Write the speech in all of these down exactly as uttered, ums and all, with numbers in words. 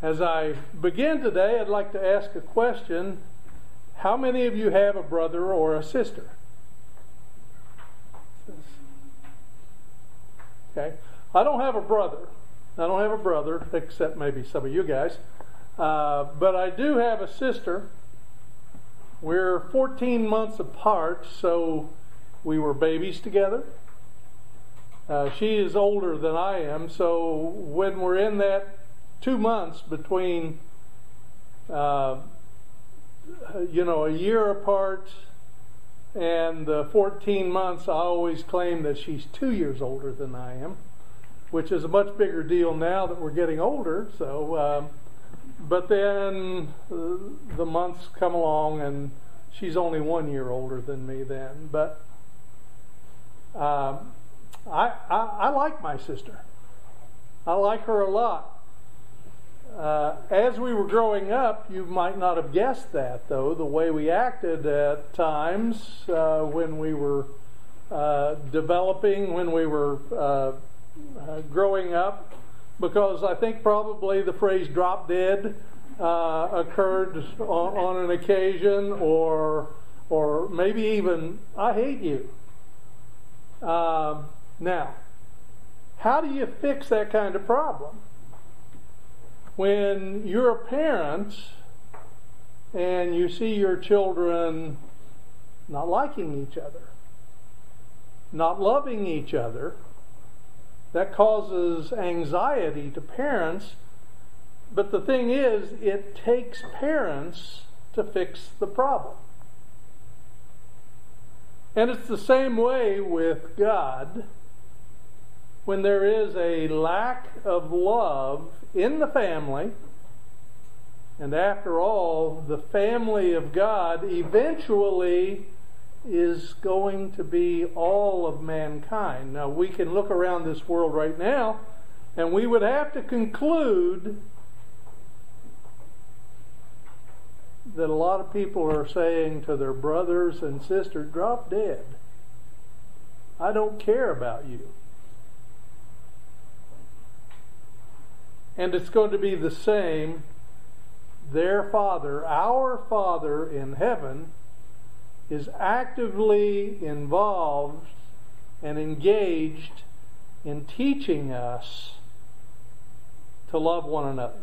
As I begin today, I'd like to ask a question. How many of you have a brother or a sister? Okay. I don't have a brother. I don't have a brother, except maybe some of you guys. Uh, but I do have a sister. We're fourteen months apart, so we were babies together. Uh, she is older than I am, so when we're in that two months between, uh, you know, a year apart and the fourteen months, I always claim that she's two years older than I am, which is a much bigger deal now that we're getting older. So, um, but then uh, the months come along, and she's only one year older than me then. But um, I, I, I like my sister. I like her a lot. Uh, as we were growing up, you might not have guessed that, though, the way we acted at times uh, when we were uh, developing, when we were uh, uh, growing up, because I think probably the phrase drop dead uh, occurred on, on an occasion, or or maybe even, I hate you. Um, now, how do you fix that kind of problem? When you're a parent and you see your children not liking each other, not loving each other, that causes anxiety to parents. But the thing is, it takes parents to fix the problem. And it's the same way with God. When there is a lack of love in the family, and after all, the family of God eventually is going to be all of mankind. Now, we can look around this world right now, and we would have to conclude that a lot of people are saying to their brothers and sisters, drop dead. I don't care about you. And it's going to be the same. Their Father, our Father in heaven, is actively involved and engaged in teaching us to love one another.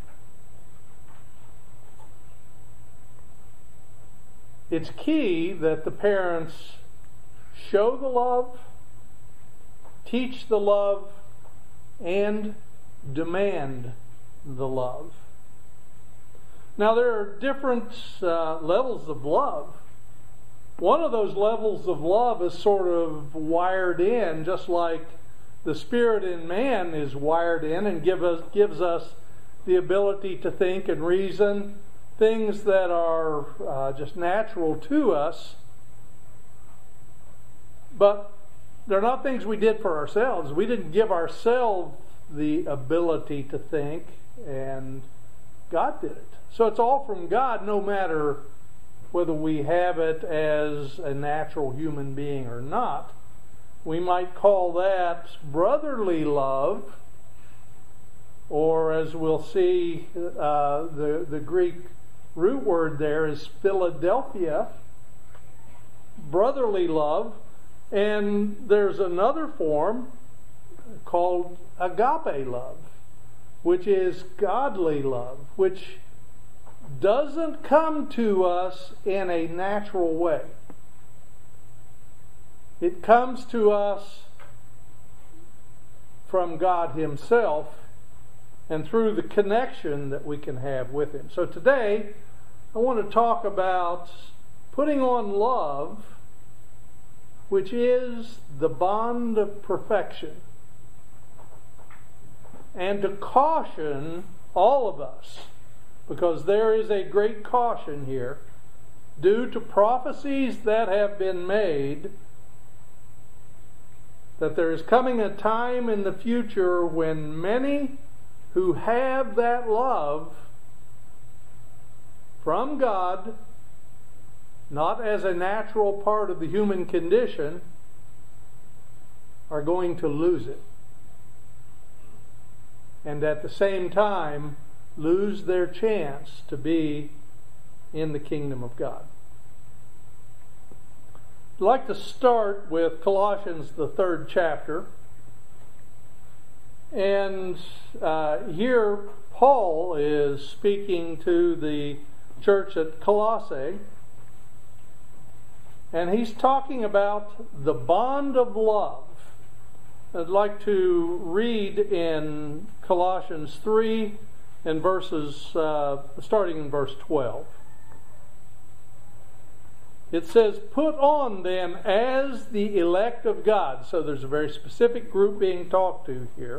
It's key that the parents show the love, teach the love, and demand the love. Now, there are different uh, levels of love. One of those levels of love is sort of wired in, just like the Spirit in man is wired in and give us, gives us the ability to think and reason things that are uh, just natural to us. But they're not things we did for ourselves. We didn't give ourselves the ability to think, and God did it. So it's all from God, no matter whether we have it as a natural human being or not. We might call that brotherly love, or as we'll see, uh, the, the Greek root word there is Philadelphia, brotherly love. And there's another form called agape love, which is godly love, which doesn't come to us in a natural way. It comes to us from God Himself and through the connection that we can have with Him. So today, I want to talk about putting on love, which is the bond of perfection, and to caution all of us, because there is a great caution here, due to prophecies that have been made, that there is coming a time in the future when many who have that love from God, not as a natural part of the human condition, are going to lose it. And at the same time, lose their chance to be in the kingdom of God. I'd like to start with Colossians, the third chapter. And uh, here Paul is speaking to the church at Colossae. And he's talking about the bond of love. I'd like to read in Colossians three and verses, uh, starting in verse twelve. It says, "Put on then as the elect of God." So there's a very specific group being talked to here.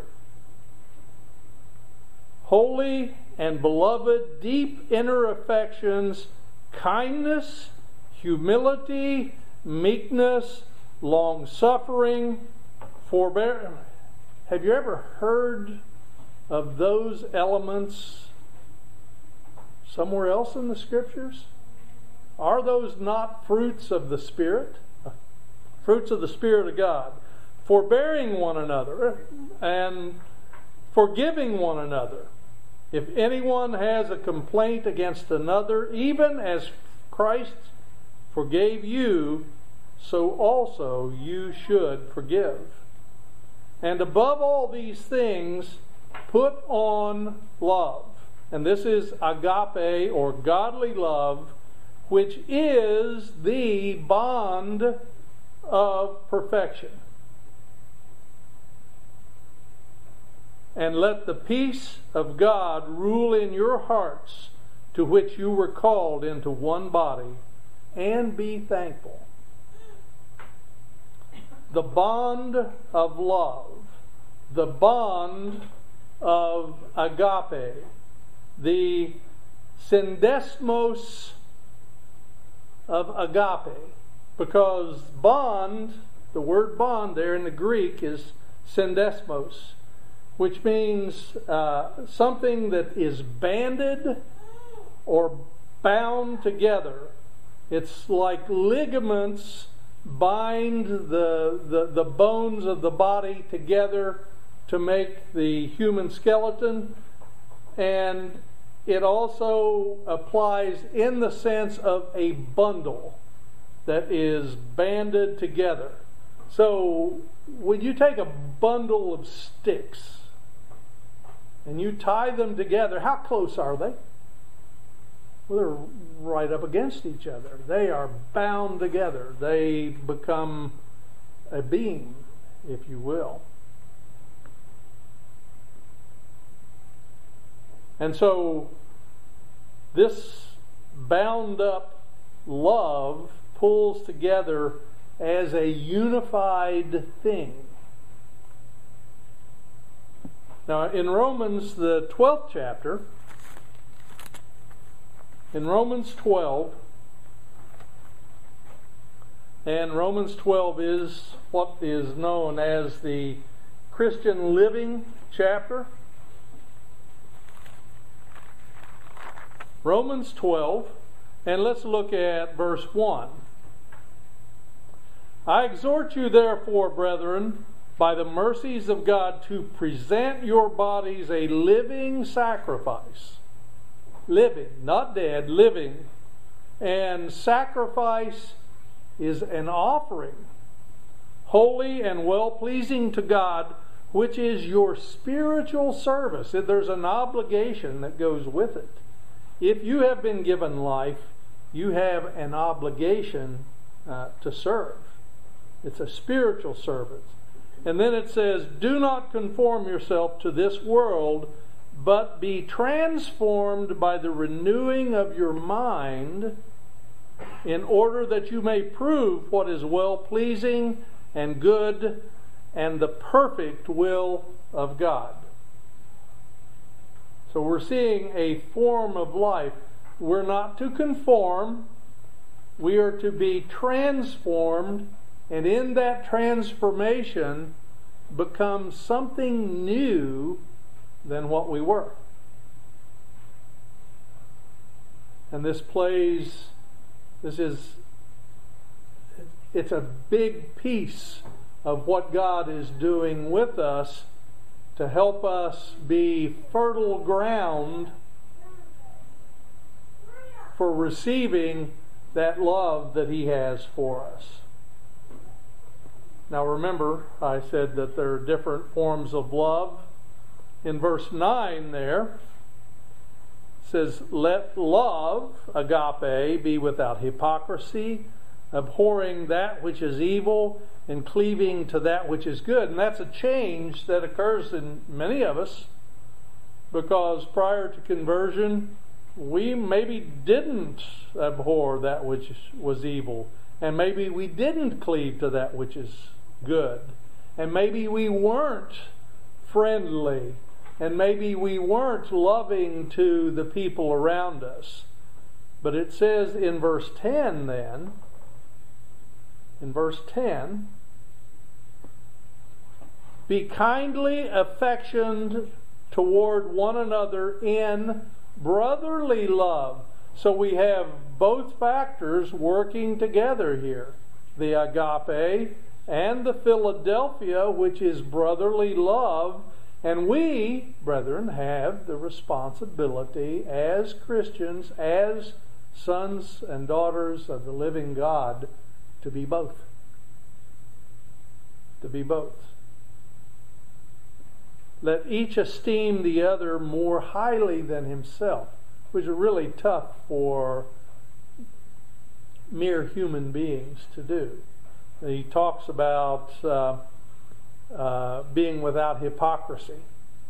"Holy and beloved, deep inner affections, kindness, humility, meekness, long-suffering, forbearance." Have you ever heard of those elements somewhere else in the Scriptures? Are those not fruits of the Spirit? Fruits of the Spirit of God. Forbearing one another and forgiving one another. If anyone has a complaint against another, even as Christ forgave you, so also you should forgive. And above all these things, put on love. And this is agape, or godly love, which is the bond of perfection. And let the peace of God rule in your hearts, to which you were called into one body, and be thankful. The bond of love, the bond of agape, the syndesmos of agape, because bond, the word bond there in the Greek is syndesmos, which means uh, something that is banded or bound together. It's like ligaments bind the, the, the bones of the body together to make the human skeleton. And it also applies in the sense of a bundle that is banded together. So when you take a bundle of sticks and you tie them together, how close are they? Well, they're right up against each other. They are bound together. They become a beam, if you will. And so this bound up love pulls together as a unified thing. Now in Romans, the twelfth chapter, in Romans twelve, and Romans twelve is what is known as the Christian living chapter. Romans twelve, and let's look at verse one. "I exhort you therefore, brethren, by the mercies of God, to present your bodies a living sacrifice." Living, not dead, living. And sacrifice is an offering, holy and well-pleasing to God, which is your spiritual service. There's an obligation that goes with it. If you have been given life, you have an obligation uh, to serve. It's a spiritual service. And then it says, "Do not conform yourself to this world, but be transformed by the renewing of your mind, in order that you may prove what is well-pleasing and good and the perfect will of God." So we're seeing a form of life. We're not to conform. We are to be transformed, and in that transformation become something new than what we were. And this plays, this is, it's a big piece of what God is doing with us to help us be fertile ground for receiving that love that He has for us. Now remember, I said that there are different forms of love. In verse nine there, it says, let love, agape, be without hypocrisy, abhorring that which is evil, and cleaving to that which is good. And that's a change that occurs in many of us, because prior to conversion, we maybe didn't abhor that which was evil, and maybe we didn't cleave to that which is good, and maybe we weren't friendly, and maybe we weren't loving to the people around us. But it says in verse ten then, in verse ten, be kindly affectioned toward one another in brotherly love. So we have both factors working together here. The agape and the Philadelphia, which is brotherly love. And we, brethren, have the responsibility as Christians, as sons and daughters of the living God, to be both. To be both. Let each esteem the other more highly than himself, which is really tough for mere human beings to do. He talks about uh, uh, being without hypocrisy.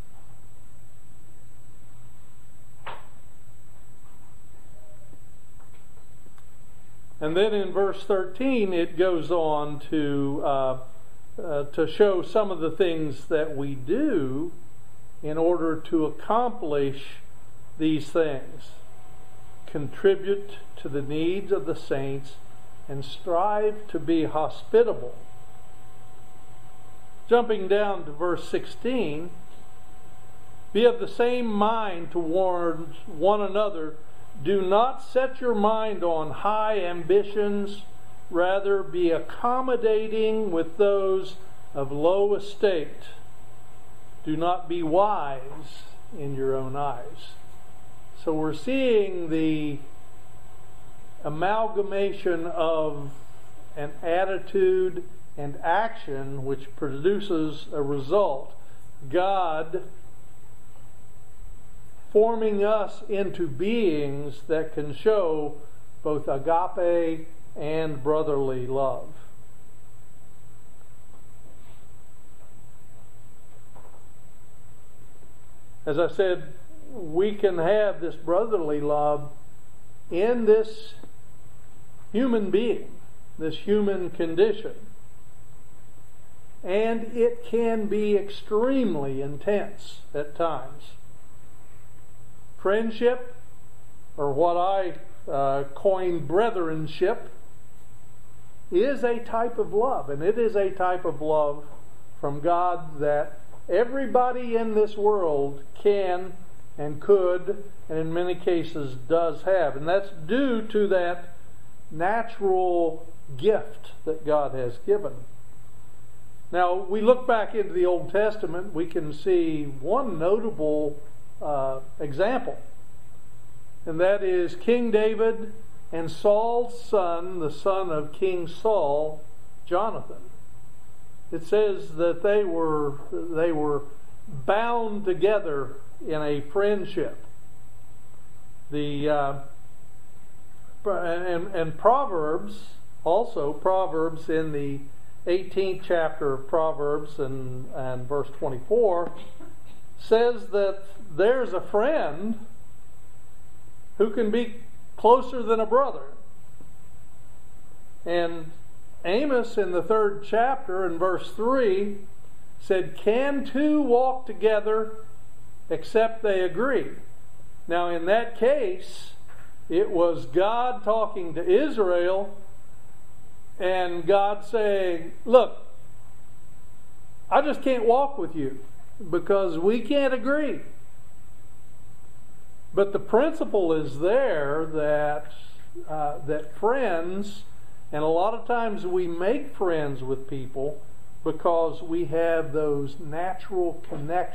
And then in verse thirteen, it goes on to uh, uh, to show some of the things that we do in order to accomplish these things. Contribute to the needs of the saints and strive to be hospitable. Jumping down to verse sixteen, be of the same mind towards one another. Do not set your mind on high ambitions, rather be accommodating with those of low estate. Do not be wise in your own eyes. So we're seeing the amalgamation of an attitude and action which produces a result. God forming us into beings that can show both agape and brotherly love. As I said, we can have this brotherly love in this human being, this human condition. And it can be extremely intense at times. Friendship, or what I uh, coined brethrenship, is a type of love. And it is a type of love from God that everybody in this world can and could, and in many cases does have. And that's due to that natural gift that God has given. Now, we look back into the Old Testament, we can see one notable uh, example. And that is King David and Saul's son, the son of King Saul, Jonathan. It says that they were they were bound together in a friendship. The uh, and, and Proverbs, also Proverbs in the eighteenth chapter of Proverbs and, and verse twenty-four, says that there's a friend who can be closer than a brother. And Amos in the third chapter in verse three said, can two walk together except they agree? Now in that case, it was God talking to Israel, and God saying, look, I just can't walk with you because we can't agree. But the principle is there that uh, that friends, and a lot of times we make friends with people because we have those natural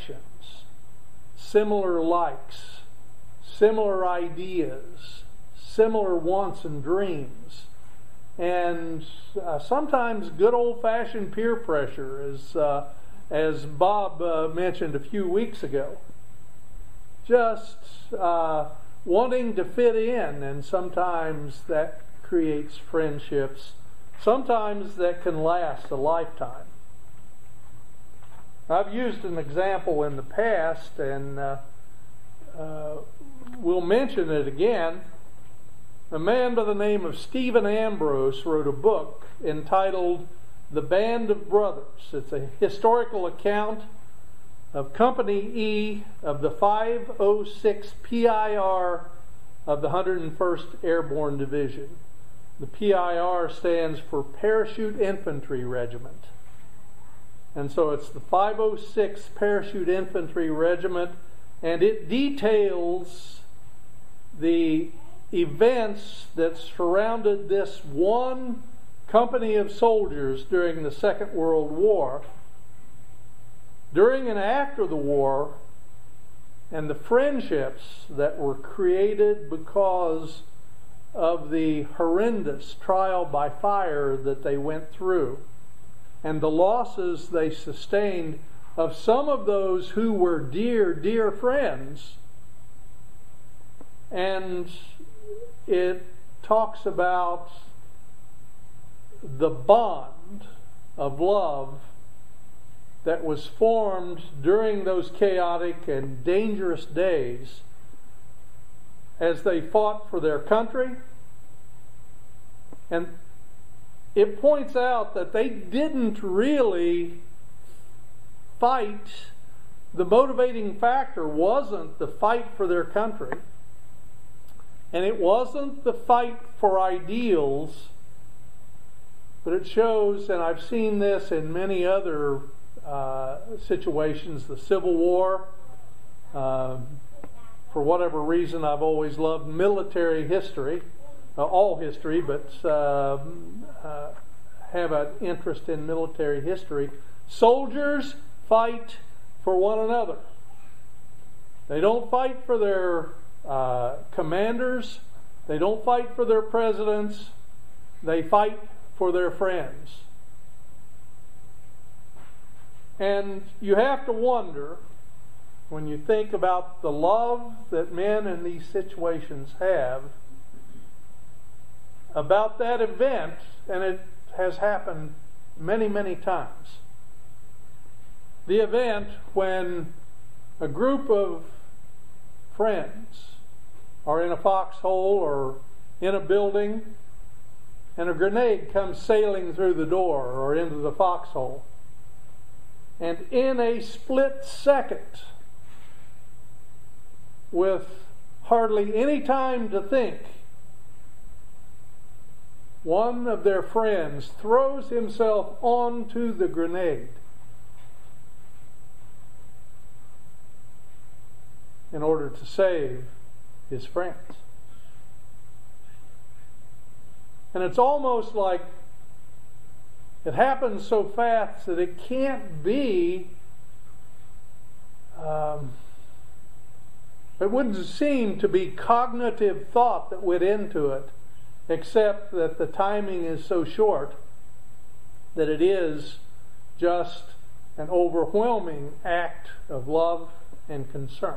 connections, similar likes, similar ideas, similar wants and dreams. And uh, sometimes good old-fashioned peer pressure, as, uh, as Bob uh, mentioned a few weeks ago. Just uh, wanting to fit in, and sometimes that creates friendships. Sometimes that can last a lifetime. I've used an example in the past, and uh, uh, we'll mention it again. A man by the name of Stephen Ambrose wrote a book entitled The Band of Brothers. It's a historical account of Company E of the five oh six P I R of the one hundred first Airborne Division. The P I R stands for Parachute Infantry Regiment. And so it's the five oh six Parachute Infantry Regiment, and it details the events that surrounded this one company of soldiers during the Second World War, during and after the war, and the friendships that were created because of the horrendous trial by fire that they went through, and the losses they sustained of some of those who were dear, dear friends. And it talks about the bond of love that was formed during those chaotic and dangerous days as they fought for their country. And it points out that they didn't really fight. The motivating factor wasn't the fight for their country, and it wasn't the fight for ideals, but it shows, and I've seen this in many other uh, situations, the Civil War. Uh, for whatever reason, I've always loved military history, uh, all history, but uh, uh, have an interest in military history. Soldiers fight for one another. They don't fight for their uh, commanders. They don't fight for their presidents. They fight for their friends. And you have to wonder, when you think about the love that men in these situations have, about that event, and it has happened many, many times. The event when a group of friends are in a foxhole or in a building, and a grenade comes sailing through the door or into the foxhole. And in a split second, with hardly any time to think, one of their friends throws himself onto the grenade in order to save his friends. And it's almost like it happens so fast that it can't be, um, it wouldn't seem to be cognitive thought that went into it, except that the timing is so short that it is just an overwhelming act of love and concern.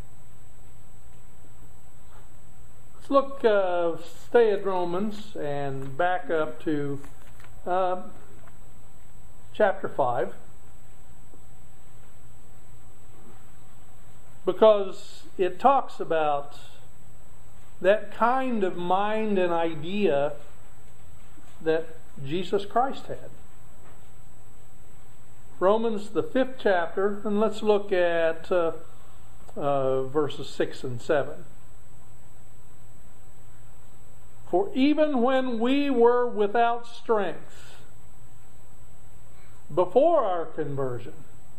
Let's look, uh, stay at Romans and back up to uh, chapter five. Because it talks about that kind of mind and idea that Jesus Christ had. Romans, the fifth chapter, and let's look at uh, uh, verses six and seven. For even when we were without strength, before our conversion,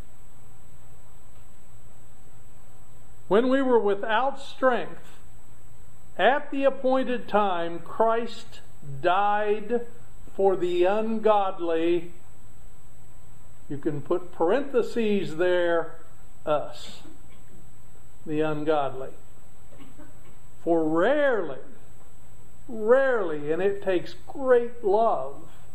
when we were without strength, at the appointed time, Christ died for the ungodly. You can put parentheses there, us, the ungodly. For rarely Rarely, and it takes great love.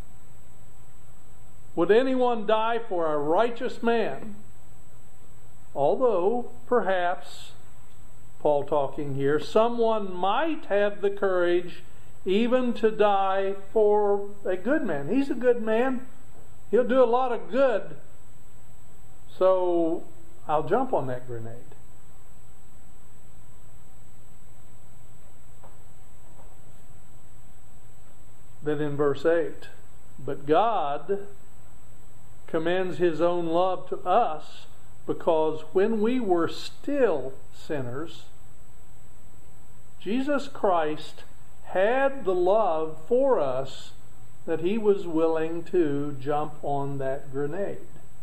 Would anyone die for a righteous man? Although, perhaps, Paul talking here, someone might have the courage even to die for a good man. He's a good man. He'll do a lot of good. So I'll jump on that grenade. Then in verse eight, but God commends His own love to us because when we were still sinners, Jesus Christ had the love for us that He was willing to jump on that grenade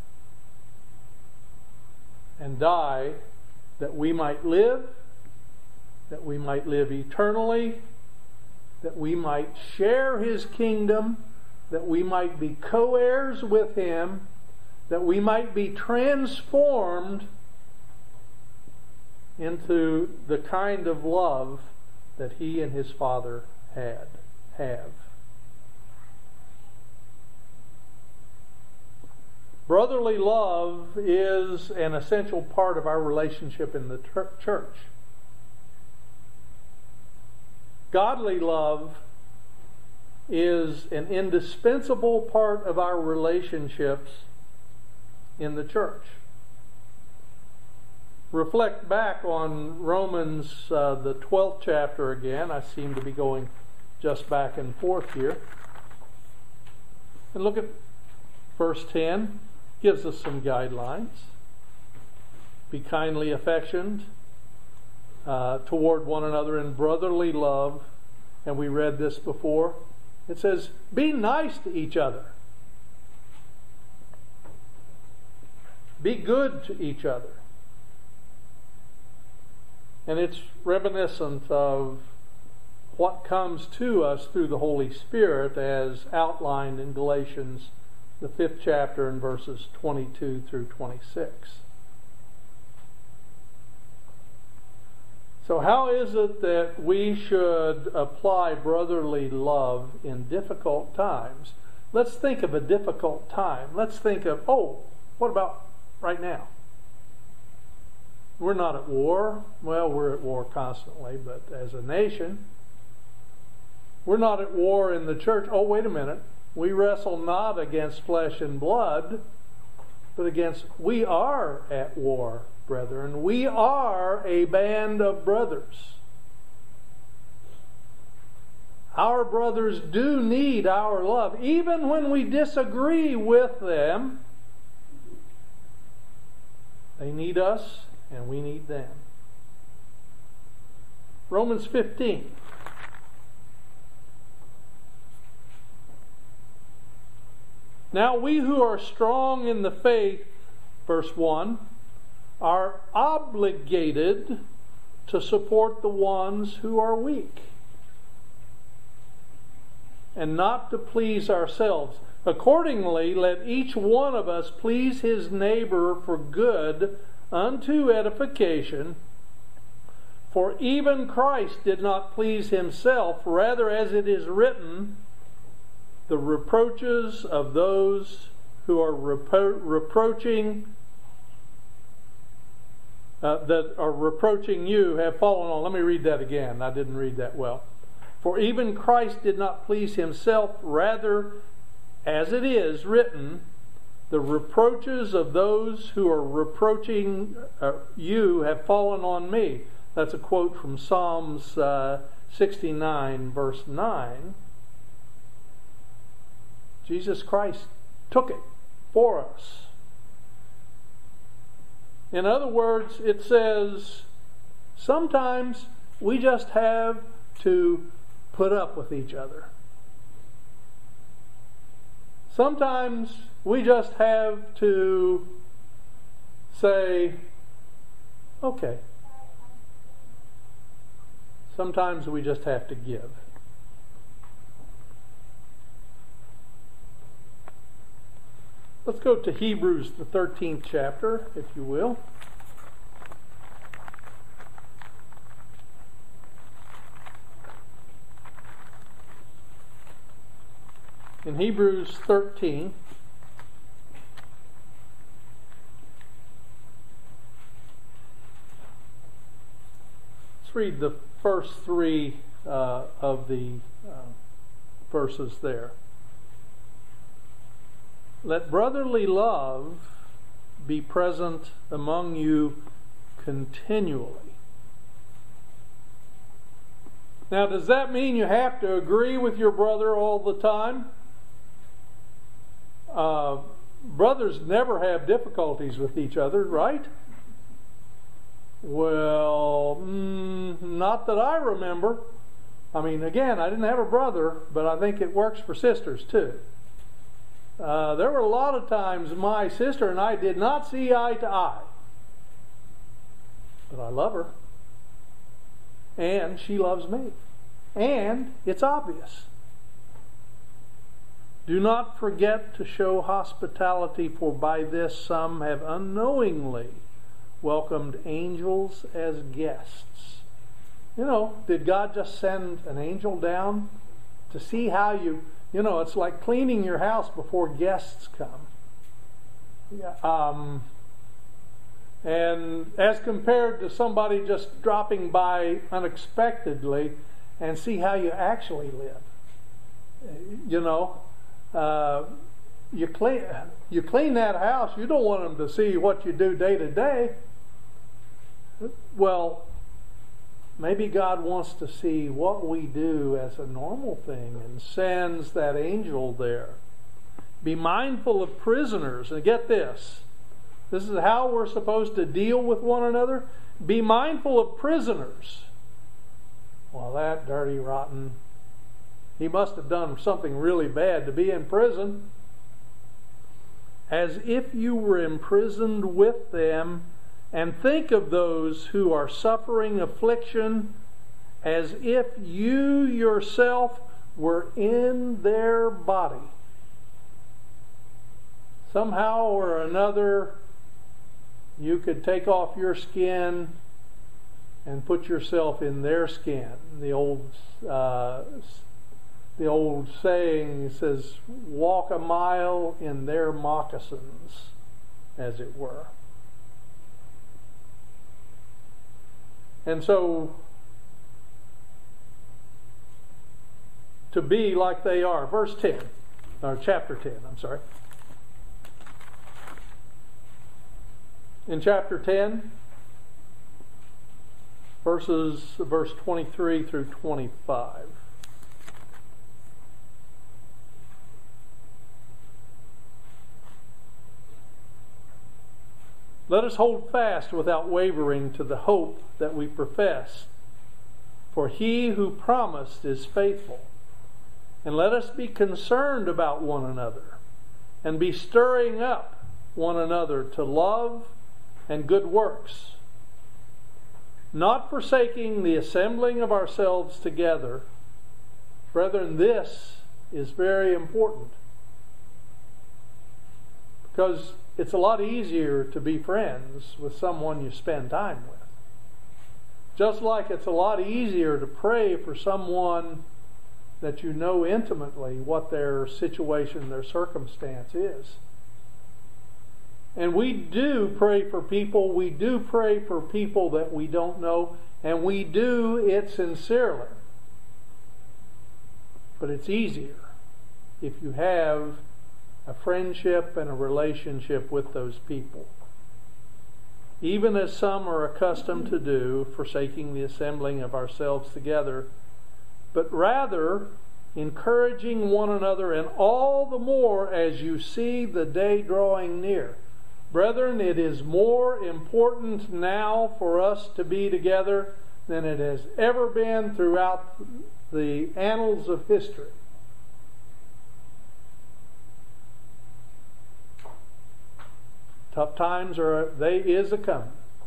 and die that we might live, that we might live eternally, that we might share His kingdom, that we might be co-heirs with Him, that we might be transformed into the kind of love that He and His Father had, have. Brotherly love is an essential part of our relationship in the church. Godly love is an indispensable part of our relationships in the church. Reflect back on Romans, uh, the twelfth chapter again. I seem to be going just back and forth here. And look at verse ten. Gives us some guidelines. Be kindly affectioned uh, toward one another in brotherly love. And we read this before. It says, be nice to each other. Be good to each other. And it's reminiscent of what comes to us through the Holy Spirit as outlined in Galatians, the fifth chapter, in verses twenty-two through twenty-six. So how is it that we should apply brotherly love in difficult times? Let's think of a difficult time. Let's think of, oh, what about right now? We're not at war. Well, we're at war constantly, but as a nation, we're not at war in the church. Oh, wait a minute. We wrestle not against flesh and blood, but against, we are at war, brethren. We are a band of brothers. Our brothers do need our love. Even when we disagree with them, they need us and we need them. Romans fifteen. Now we who are strong in the faith, verse one, are obligated to support the ones who are weak, and not to please ourselves. Accordingly, let each one of us please his neighbor for good unto edification. For even Christ did not please himself, rather, as it is written, the reproaches of those who are repro- reproaching uh, that are reproaching you have fallen on. Let me read that again. I didn't read that well. For even Christ did not please himself, rather, as it is written, the reproaches of those who are reproaching uh, you have fallen on me. That's a quote from Psalms uh, sixty-nine, verse nine. Jesus Christ took it for us. In other words, it says sometimes we just have to put up with each other. Sometimes we just have to say, okay. Sometimes we just have to give. Let's go to Hebrews, the thirteenth chapter, if you will. in Hebrews thirteen. Let's read the first three uh, of the uh, verses there. Let brotherly love be present among you continually. Now, does that mean you have to agree with your brother all the time? Uh, brothers never have difficulties with each other, right? Well, mm, not that I remember. I mean, again, I didn't have a brother, but I think it works for sisters too. Uh, there were a lot of times my sister and I did not see eye to eye. But I love her. And she loves me. And it's obvious. Do not forget to show hospitality, for by this some have unknowingly welcomed angels as guests. You know, did God just send an angel down to see how you, you know, it's like cleaning your house before guests come. Yeah, um, and as compared to somebody just dropping by unexpectedly and see how you actually live. You know, uh, you clean you clean that house. You don't want them to see what you do day to day. Well, maybe God wants to see what we do as a normal thing and sends that angel there. Be mindful of prisoners. And get this. This is how we're supposed to deal with one another. Be mindful of prisoners. Well, that dirty, rotten, he must have done something really bad to be in prison. As if you were imprisoned with them, and think of those who are suffering affliction as if you yourself were in their body. Somehow or another, you could take off your skin and put yourself in their skin. The old, uh, the old saying says, "Walk a mile in their moccasins," as it were. And so, to be like they are. Verse ten, or chapter ten, I'm sorry. In chapter ten, verses verse twenty-three through twenty-five. Let us hold fast without wavering to the hope that we profess. For he who promised is faithful. And let us be concerned about one another, and be stirring up one another to love and good works, not forsaking the assembling of ourselves together. Brethren, this is very important, because it's a lot easier to be friends with someone you spend time with. Just like it's a lot easier to pray for someone that you know intimately what their situation, their circumstance is. And we do pray for people. We do pray for people that we don't know. And we do it sincerely. But it's easier if you have a friendship and a relationship with those people. Even as some are accustomed to do, forsaking the assembling of ourselves together, but rather encouraging one another, and all the more as you see the day drawing near. Brethren, it is more important now for us to be together than it has ever been throughout the annals of history. Tough times are they is a coming.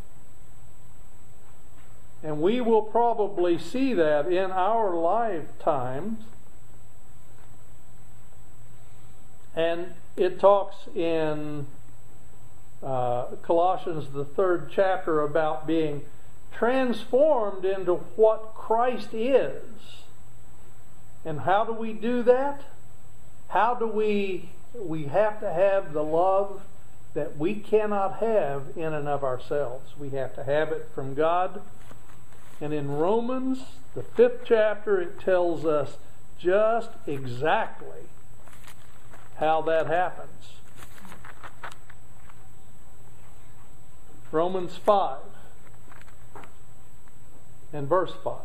And we will probably see that in our lifetimes. And it talks in uh, Colossians, the third chapter, about being transformed into what Christ is. And how do we do that? How do we, we have to have the love that we cannot have in and of ourselves. We have to have it from God. And in Romans, the fifth chapter, it tells us just exactly how that happens. Romans five and verse five.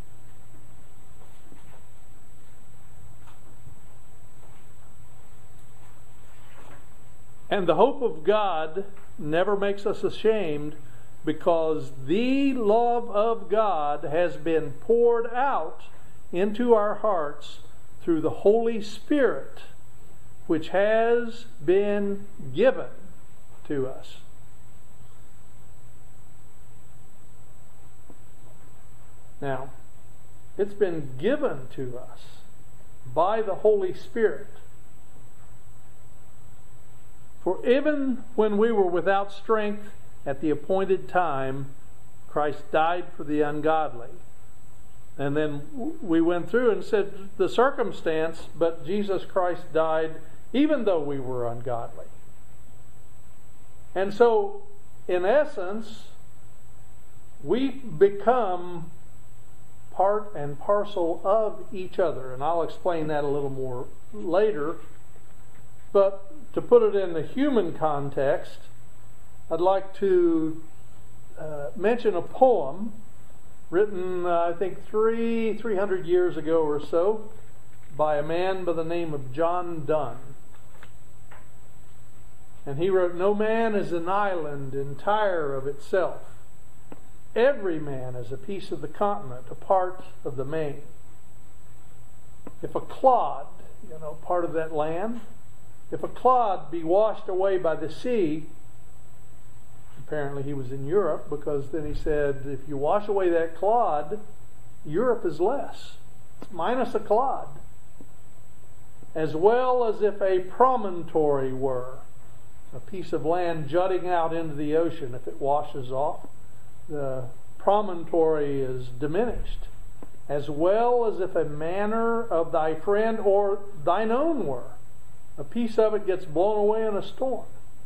And the hope of God never makes us ashamed, because the love of God has been poured out into our hearts through the Holy Spirit, which has been given to us. Now, it's been given to us by the Holy Spirit. For even when we were without strength at the appointed time, Christ died for the ungodly. And then we went through and said the circumstance, but Jesus Christ died even though we were ungodly. And so, in essence, we become part and parcel of each other. And I'll explain that a little more later. But to put it in the human context, I'd like to uh, mention a poem written, uh, I think, three, three hundred years ago or so by a man by the name of John Donne. And he wrote, "No man is an island entire of itself. Every man is a piece of the continent, a part of the main. If a clod, you know, part of that land, if a clod be washed away by the sea," apparently he was in Europe, because then he said, if you wash away that clod, Europe is less. It's minus a clod. "As well as if a promontory were," a piece of land jutting out into the ocean, if it washes off, the promontory is diminished. "As well as if a manor of thy friend or thine own were," a piece of it gets blown away in a storm.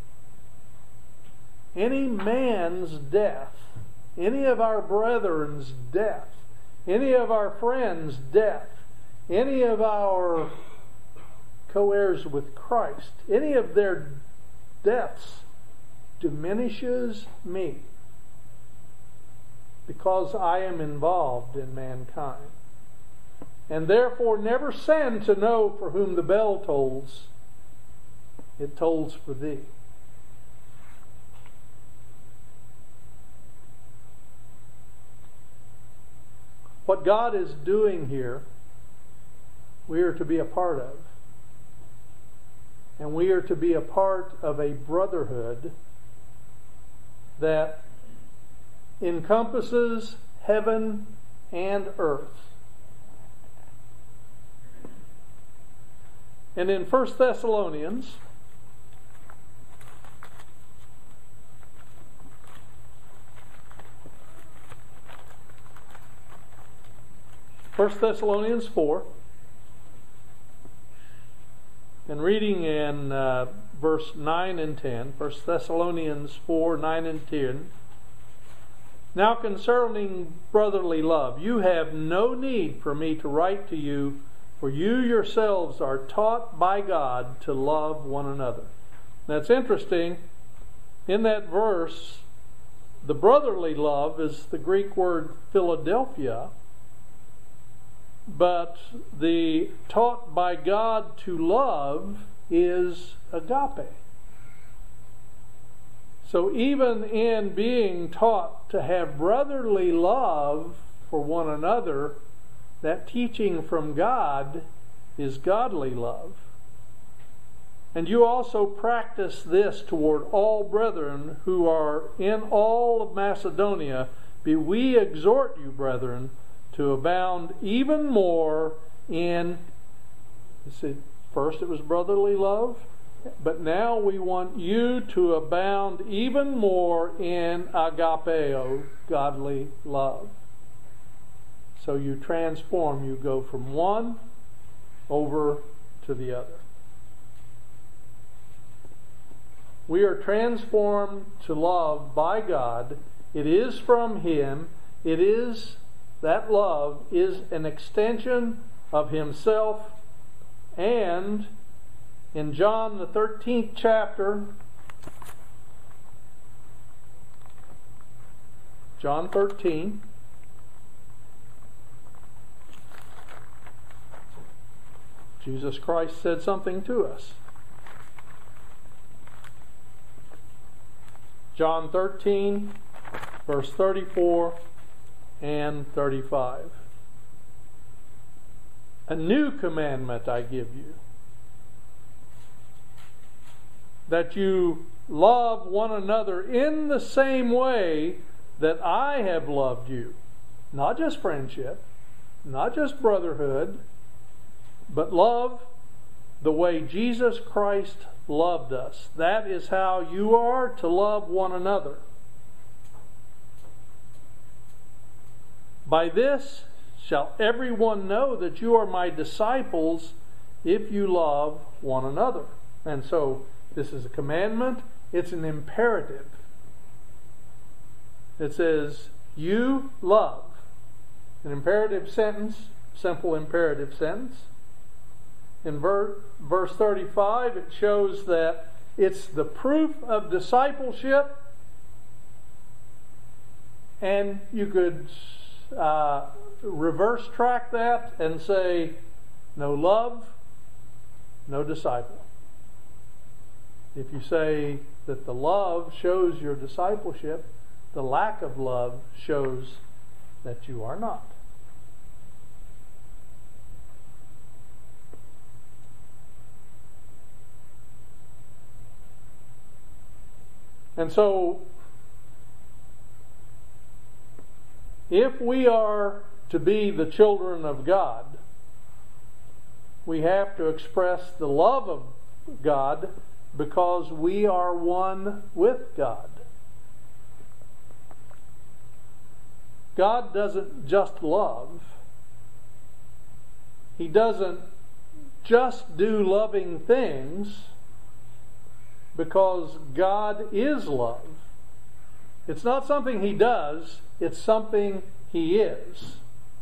Any man's death, any of our brethren's death, any of our friends' death, any of our co-heirs with Christ, any of their deaths diminishes me, because I am involved in mankind. "And therefore never send to know for whom the bell tolls. It tolls for thee." What God is doing here, we are to be a part of. And we are to be a part of a brotherhood that encompasses heaven and earth. And in First Thessalonians, First Thessalonians four, and reading in uh, verse nine and ten, First Thessalonians four, nine and ten. "Now concerning brotherly love, you have no need for me to write to you, for you yourselves are taught by God to love one another." Now it's interesting, in that verse, the brotherly love is the Greek word Philadelphia, but the taught by God to love is agape. So even in being taught to have brotherly love for one another, that teaching from God is godly love. "And you also practice this toward all brethren who are in all of Macedonia. Be we exhort you, brethren, to abound even more in," you see, first it was brotherly love, but now we want you to abound even more in agapeo, godly love. So you transform, you go from one over to the other. We are transformed to love by God. It is from Him. It is, that love is an extension of Himself. And in John the thirteenth chapter, John thirteen, Jesus Christ said something to us. John thirteen, verse thirty-four and thirty-five. A new commandment I give you, that you love one another in the same way that I have loved you. Not just friendship, not just brotherhood, but love the way Jesus Christ loved us. That is how you are to love one another. By this shall everyone know that you are my disciples, if you love one another. And so this is a commandment. It's an imperative. It says, you love. An imperative sentence, simple imperative sentence. In ver- verse thirty-five, it shows that it's the proof of discipleship. And you could uh, reverse track that and say, no love, no disciple. If you say that the love shows your discipleship, the lack of love shows that you are not. And so, if we are to be the children of God, we have to express the love of God because we are one with God. God doesn't just love. He doesn't just do loving things, because God is love. It's not something He does, it's something He is.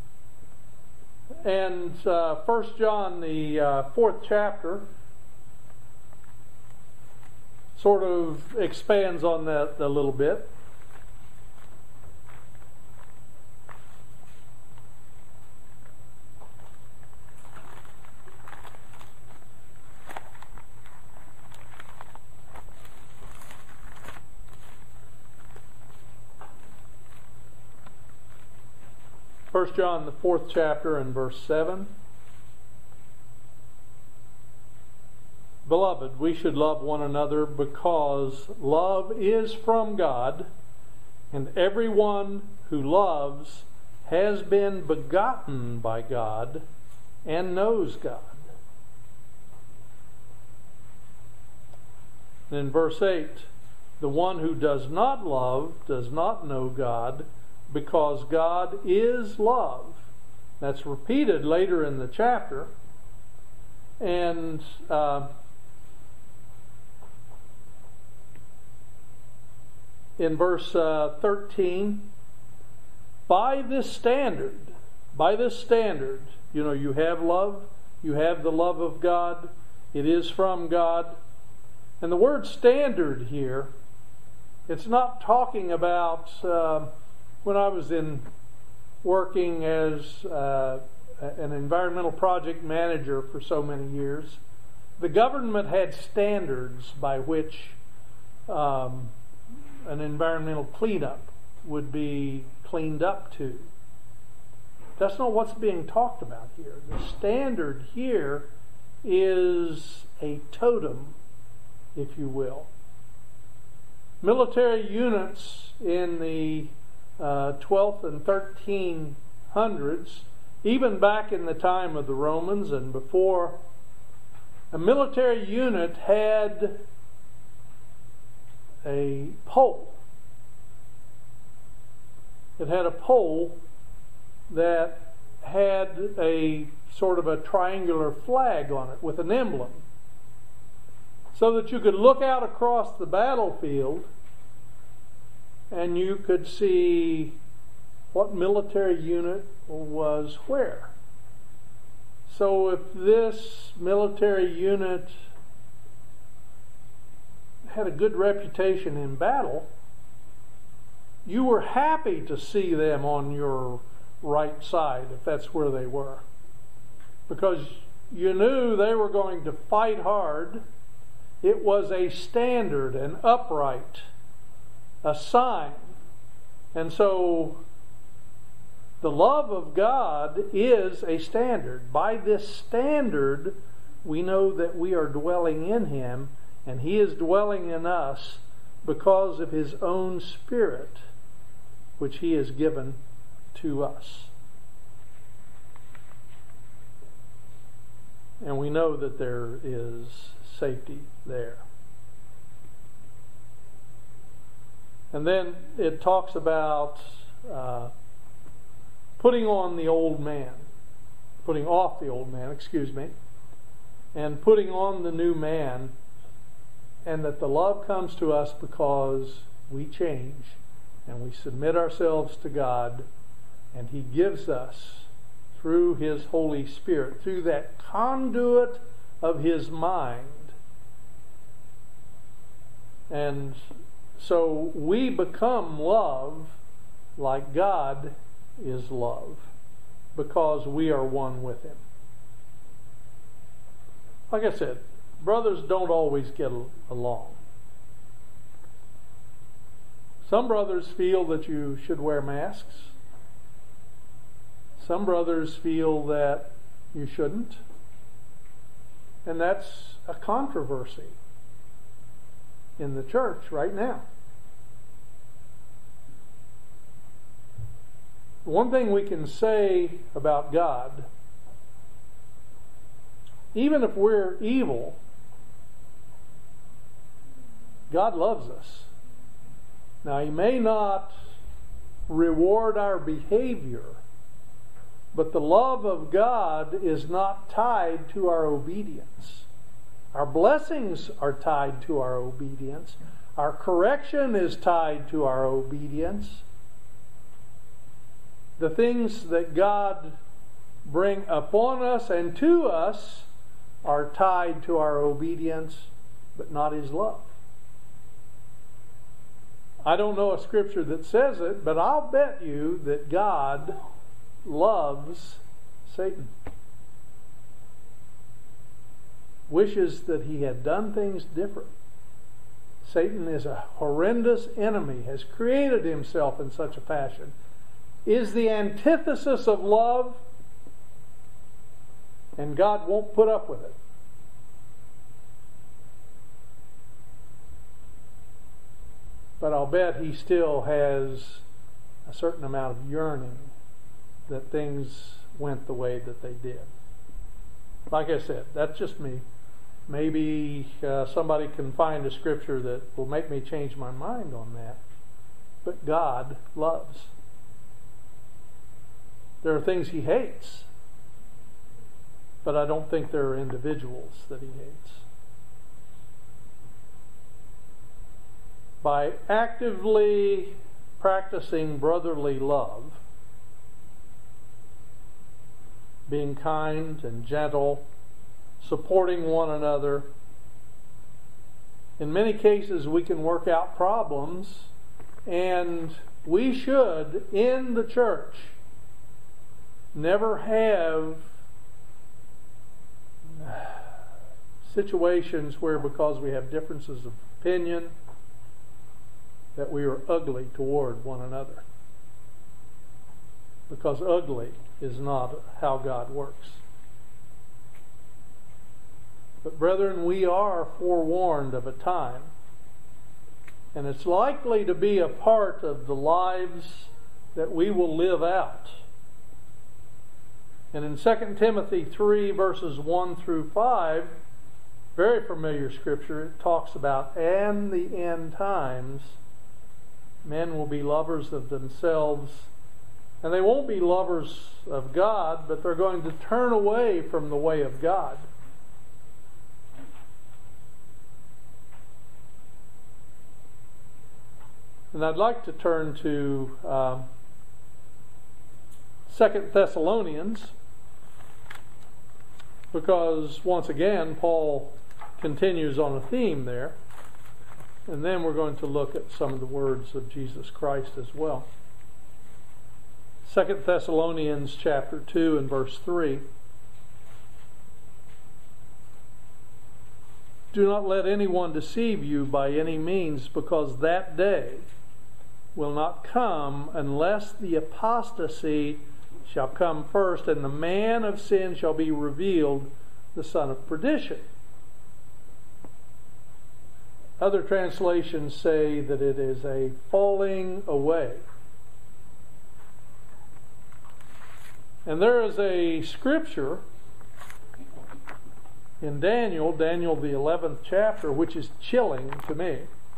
And uh, First John, the uh, fourth chapter, sort of expands on that a little bit. First John, the fourth chapter, and verse seven. Beloved, we should love one another because love is from God, and everyone who loves has been begotten by God and knows God. And in verse eight, the one who does not love does not know God, because God is love. That's repeated later in the chapter. And uh, in verse uh, thirteen, by this standard, by this standard, you know, you have love, you have the love of God, it is from God. And the word standard here, it's not talking about... Uh, When I was in working as uh, an environmental project manager for so many years, the government had standards by which um, an environmental cleanup would be cleaned up to. That's not what's being talked about here. The standard here is a totem, if you will. Military units in the Uh, twelfth and thirteen hundreds, even back in the time of the Romans and before, a military unit had a pole. It had a pole that had a sort of a triangular flag on it with an emblem. so that you could look out across the battlefield and you could see what military unit was where. So if this military unit had a good reputation in battle, you were happy to see them on your right side if that's where they were, because you knew they were going to fight hard. It was a standard, an upright, a sign. And so the love of God is a standard. By this standard, we know that we are dwelling in Him, and He is dwelling in us because of His own Spirit, which He has given to us. And we know that there is safety there. And then it talks about uh, putting on the old man, putting off the old man, excuse me, and putting on the new man, and that the love comes to us because we change and we submit ourselves to God, and He gives us, through His Holy Spirit, through that conduit of His mind. And so we become love like God is love, because we are one with Him. Like I said, brothers don't always get along. Some brothers feel that you should wear masks. Some brothers feel that you shouldn't. And that's a controversy in the church right now. One thing we can say about God, even if we're evil, God loves us. Now, He may not reward our behavior, but the love of God is not tied to our obedience. Our blessings are tied to our obedience. Our correction is tied to our obedience. The things that God bring upon us and to us are tied to our obedience, but not His love. I don't know a scripture that says it, but I'll bet you that God loves Satan. Wishes that he had done things different. Satan is a horrendous enemy, has created himself in such a fashion, is the antithesis of love, and God won't put up with it. But I'll bet He still has a certain amount of yearning that things went the way that they did. Like I said, that's just me. Maybe uh, somebody can find a scripture that will make me change my mind on that. But God loves. There are things He hates, but I don't think there are individuals that He hates. By actively practicing brotherly love, being kind and gentle, supporting one another, in many cases we can work out problems, and we should, in the church, never have situations where, because we have differences of opinion, that we are ugly toward one another. Because ugly is not how God works. But brethren, we are forewarned of a time, and it's likely to be a part of the lives that we will live out. And in Second Timothy three, verses one through five, very familiar scripture, it talks about, and the end times, men will be lovers of themselves, and they won't be lovers of God, but they're going to turn away from the way of God. And I'd like to turn to um, Second Thessalonians, because once again Paul continues on a theme there, and then we're going to look at some of the words of Jesus Christ as well. Second Thessalonians chapter two and verse three. Do not let anyone deceive you by any means, because that day will not come unless the apostasy shall come first, and the man of sin shall be revealed, the son of perdition. Other translations say that it is a falling away. And there is a scripture in Daniel, Daniel the eleventh chapter, which is chilling to me.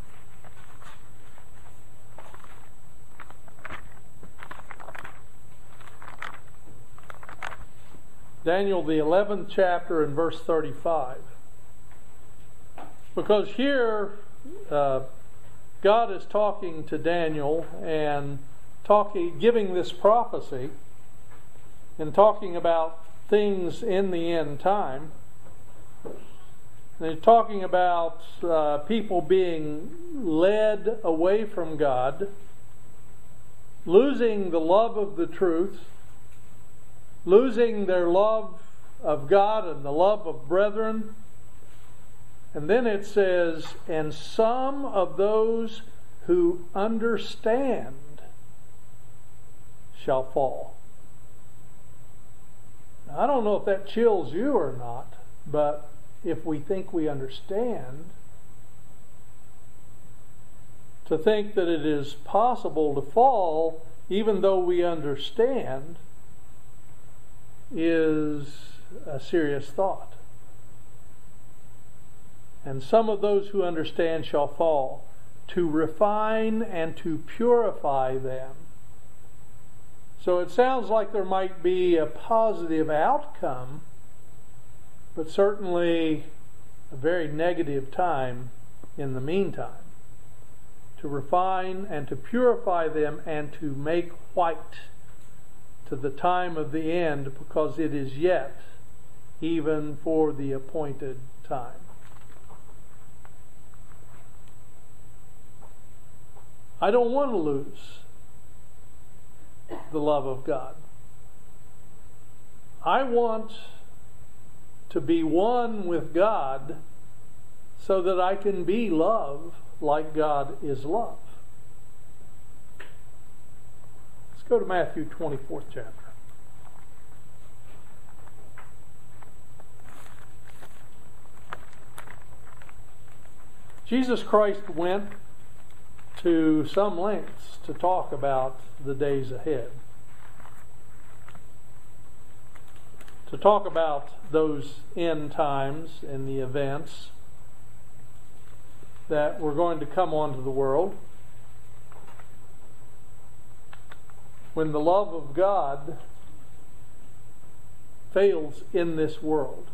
Daniel the eleventh chapter and verse thirty-five. Because here uh, God is talking to Daniel and talking, giving this prophecy and talking about things in the end time. And he's talking about uh, people being led away from God, losing the love of the truth, losing their love of God and the love of brethren. And then it says, and some of those who understand shall fall. Now, I don't know if that chills you or not, but if we think we understand, to think that it is possible to fall even though we understand is a serious thought. And some of those who understand shall fall, to refine and to purify them. So it sounds like there might be a positive outcome, but certainly a very negative time in the meantime. To refine and to purify them and to make white to the time of the end, because it is yet even for the appointed time. I don't want to lose the love of God. I want to be one with God so that I can be love like God is love. Let's go to Matthew twenty-fourth chapter. Jesus Christ went to some lengths to talk about the days ahead. To talk about those end times and the events that were going to come onto the world when the love of God fails in this world.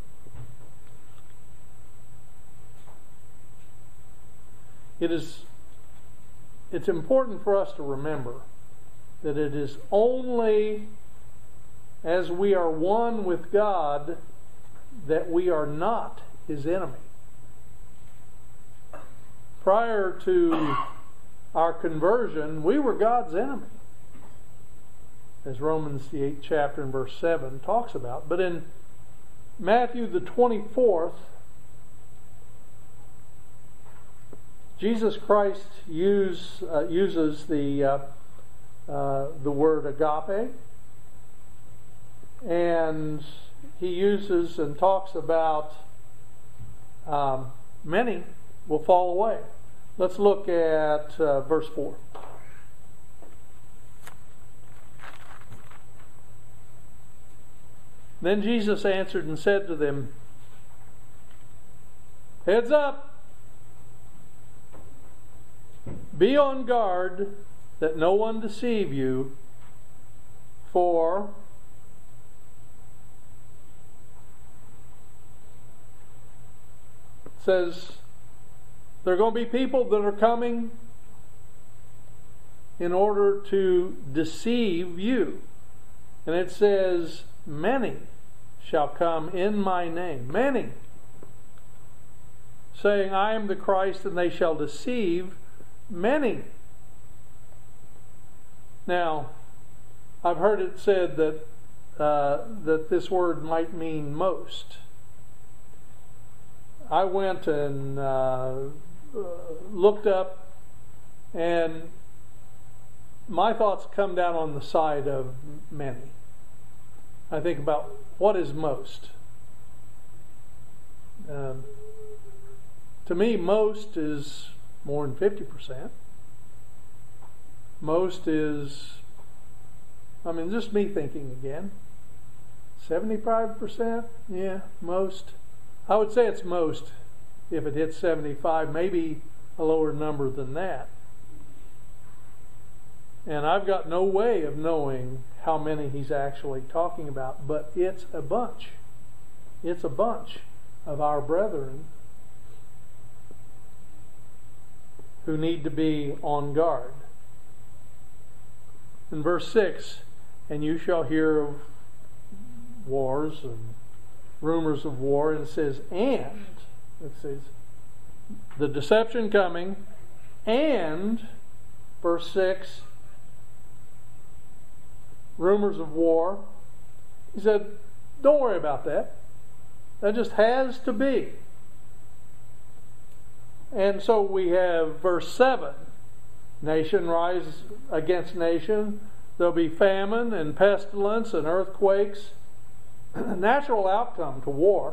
It is It's important for us to remember that it is only as we are one with God that we are not His enemy. Prior to our conversion, we were God's enemy, as Romans the eighth chapter and verse seven talks about. But in Matthew the twenty-fourth, Jesus Christ use, uh, uses the uh, uh, the word agape, and He uses and talks about um, many will fall away. Let's look at uh, verse four. Then Jesus answered and said to them, "Heads up! Be on guard that no one deceive you, for it says there are going to be people that are coming in order to deceive you. And it says, many shall come in my name. Many. Saying, I am the Christ, and they shall deceive many. Now, I've heard it said that uh, that this word might mean most. I went and uh, looked up, and my thoughts come down on the side of many. I think about what is most. Um, to me, most is more than fifty percent. Most is, I mean, just me thinking again. seventy-five percent? Yeah, most. I would say it's most if it hits seventy-five, maybe a lower number than that. And I've got no way of knowing how many he's actually talking about, but it's a bunch. It's a bunch of our brethren who need to be on guard. In verse six, and you shall hear of wars and rumors of war, and it says, and, it says, the deception coming, and, verse six, rumors of war. He said, don't worry about that. That just has to be. And so we have verse seven. Nation rise against nation. There'll be famine and pestilence and earthquakes. Natural outcome to war.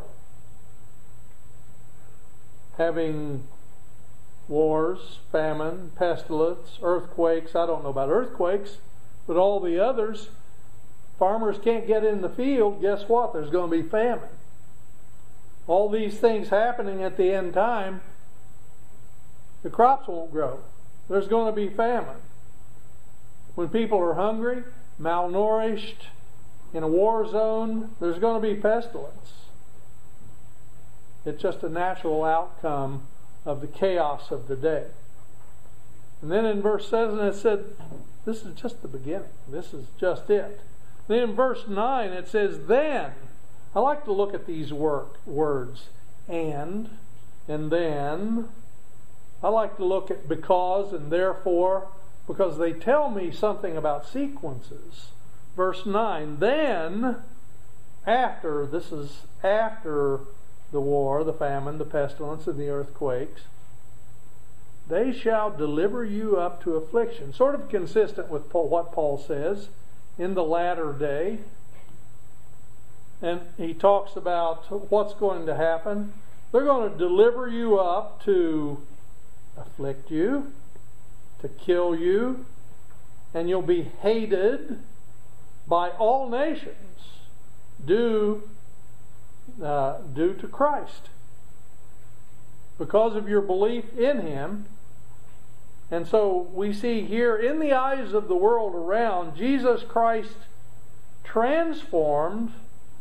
Having wars, famine, pestilence, earthquakes. I don't know about earthquakes, but all the others. Farmers can't get in the field. Guess what? There's going to be famine. All these things happening at the end time, the crops won't grow. There's going to be famine. When people are hungry, malnourished, in a war zone, there's going to be pestilence. It's just a natural outcome of the chaos of the day. And then in verse seven it said, this is just the beginning. This is just it. Then in verse nine it says, then. I like to look at these work, words. And, and then. I like to look at because and therefore, because they tell me something about sequences. Verse nine, then, after, this is after the war, the famine, the pestilence, and the earthquakes, they shall deliver you up to affliction. Sort of consistent with Paul, what Paul says in the latter day. And he talks about what's going to happen. They're going to deliver you up to afflict you, to kill you, and you'll be hated by all nations due, uh, due to Christ. Because of your belief in Him. And so we see here in the eyes of the world around, Jesus Christ transformed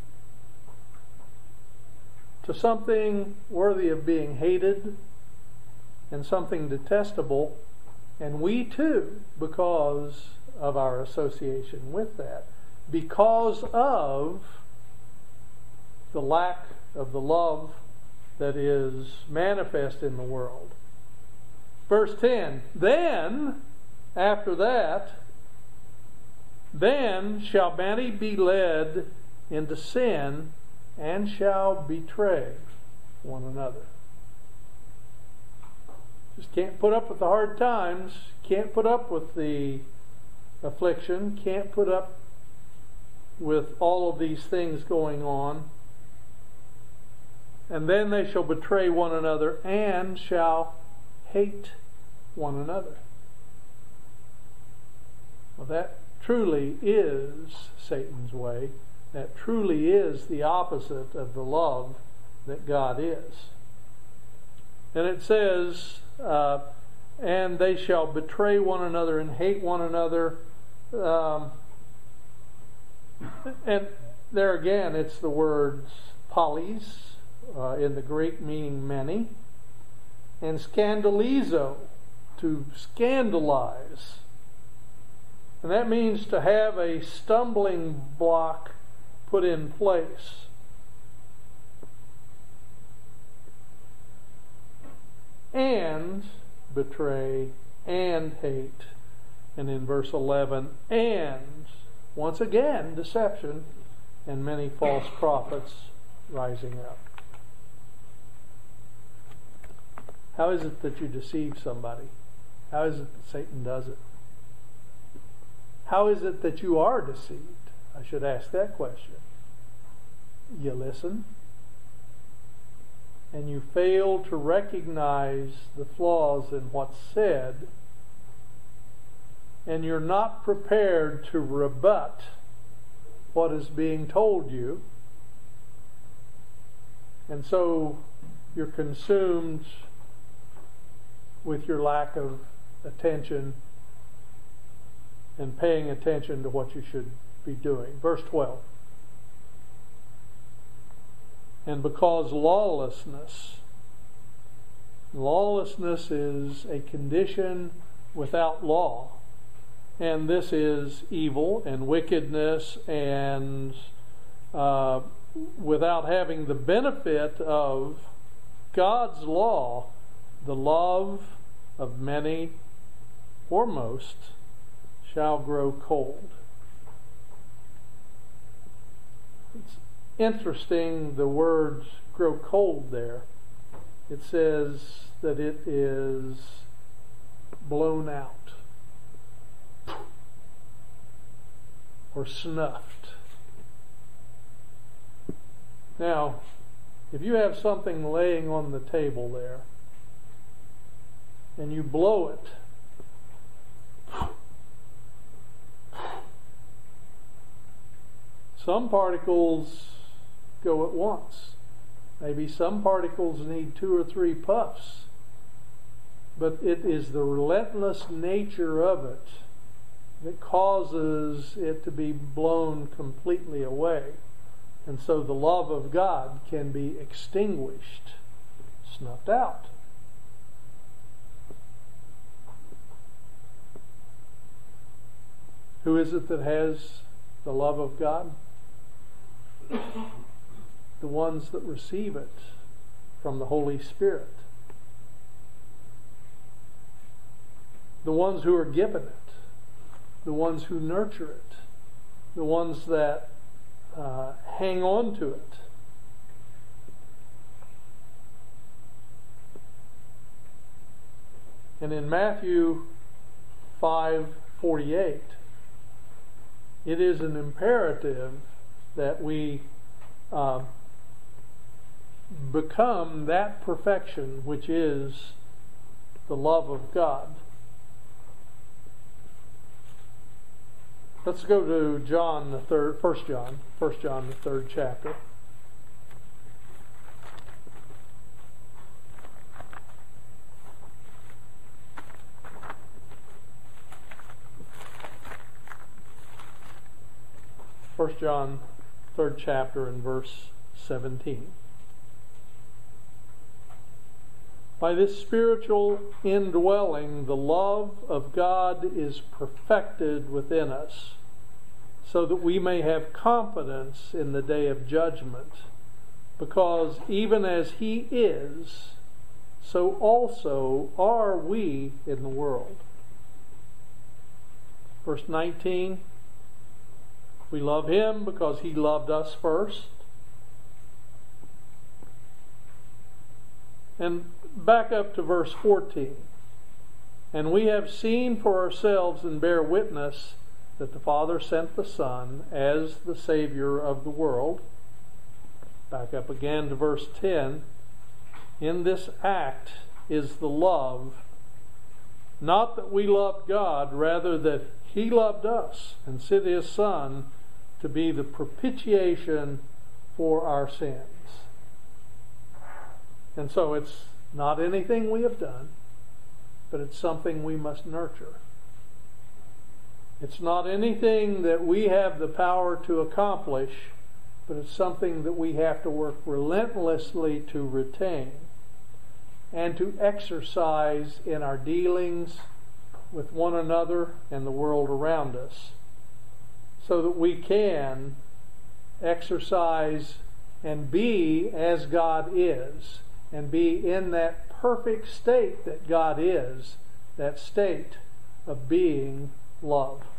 to something worthy of being hated and something detestable, and we too, because of our association with that, because of the lack of the love that is manifest in the world. Verse ten, then, after that, then shall many be led into sin and shall betray one another. Just can't put up with the hard times, can't put up with the affliction, can't put up with all of these things going on. And then they shall betray one another and shall hate one another. Well, that truly is Satan's way. That truly is the opposite of the love that God is. And it says, uh, and they shall betray one another and hate one another. Um, and there again, it's the words polis uh, in the Greek, meaning many, and scandalizo, to scandalize. And that means to have a stumbling block put in place. And betray and hate. And in verse eleven, and once again deception and many false prophets rising up. How is it that you deceive somebody? How is it that Satan does it? How is it that you are deceived? I should ask that question. You listen, and you fail to recognize the flaws in what's said, and you're not prepared to rebut what is being told you, and so you're consumed with your lack of attention and paying attention to what you should be doing. Verse twelve. And because lawlessness, lawlessness is a condition without law. And this is evil and wickedness and uh, without having the benefit of God's law, the love of many or most shall grow cold. It's interesting, the words grow cold there. It says that it is blown out or snuffed. Now, if you have something laying on the table there and you blow it, some particles go at once. Maybe some particles need two or three puffs. But it is the relentless nature of it that causes it to be blown completely away. And so the love of God can be extinguished, snuffed out. Who is it that has the love of God? The ones that receive it from the Holy Spirit. The ones who are given it. The ones who nurture it. The ones that uh, hang on to it. And in Matthew five forty-eight, it is an imperative that we uh, become that perfection which is the love of God. Let's go to John the third, First John, First John the third chapter. First John, third chapter, and verse seventeen. By this spiritual indwelling, the love of God is perfected within us, so that we may have confidence in the day of judgment, because even as He is, so also are we in the world. Verse nineteen, we love Him because He loved us first. And back up to verse fourteen. And we have seen for ourselves and bear witness that the Father sent the Son as the Savior of the world. Back up again to verse ten. In this act is the love, not that we loved God, rather that He loved us and sent His Son to be the propitiation for our sins. And so it's not anything we have done, but it's something we must nurture. It's not anything that we have the power to accomplish, but it's something that we have to work relentlessly to retain and to exercise in our dealings with one another and the world around us, so that we can exercise and be as God is, and be in that perfect state that God is, that state of being love.